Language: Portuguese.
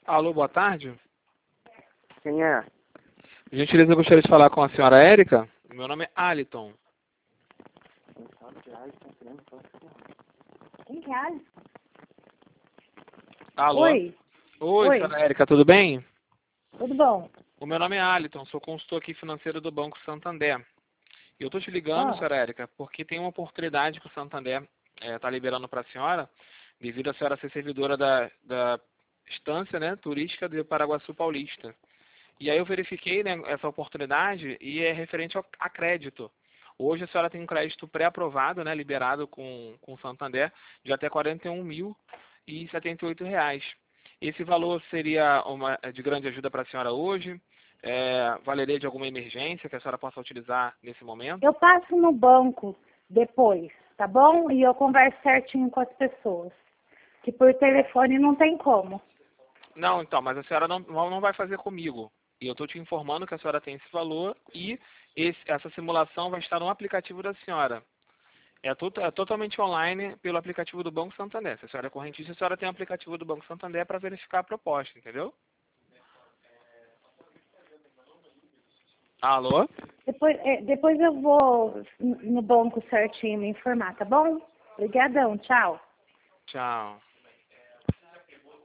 Alô, boa tarde. Quem é? Gentileza, eu gostaria de falar com a senhora Érica. Meu nome é Aliton. Quem que é Alice? Alô? Oi, Oi, Oi. senhora Érica, tudo bem? tudo bom? O meu nome é Aliton, sou consultor aqui financeiro do Banco Santander. E eu estou te ligando, Ah. senhora Érica, porque tem uma oportunidade que o Santander está liberando para a senhora, devido a senhora ser servidora da estância, né, turística do Paraguaçu Paulista. E aí eu verifiquei, né, essa oportunidade e é referente a crédito. Hoje a senhora tem um crédito pré-aprovado, né, liberado com o Santander, de até R$ 41.078. Esse valor seria de grande ajuda para a senhora hoje? Valeria de alguma emergência que a senhora possa utilizar nesse momento? Eu passo no banco depois, tá bom? E eu converso certinho com as pessoas. Que por telefone não tem como. Não, então, mas a senhora não vai fazer comigo. E eu estou te informando que a senhora tem esse valor e essa simulação vai estar no aplicativo da senhora. É totalmente online pelo aplicativo do Banco Santander. Se a senhora é correntista, a senhora tem o aplicativo do Banco Santander para verificar a proposta, entendeu? Alô? Depois eu vou no banco certinho me informar, tá bom? Obrigadão, tchau. Tchau.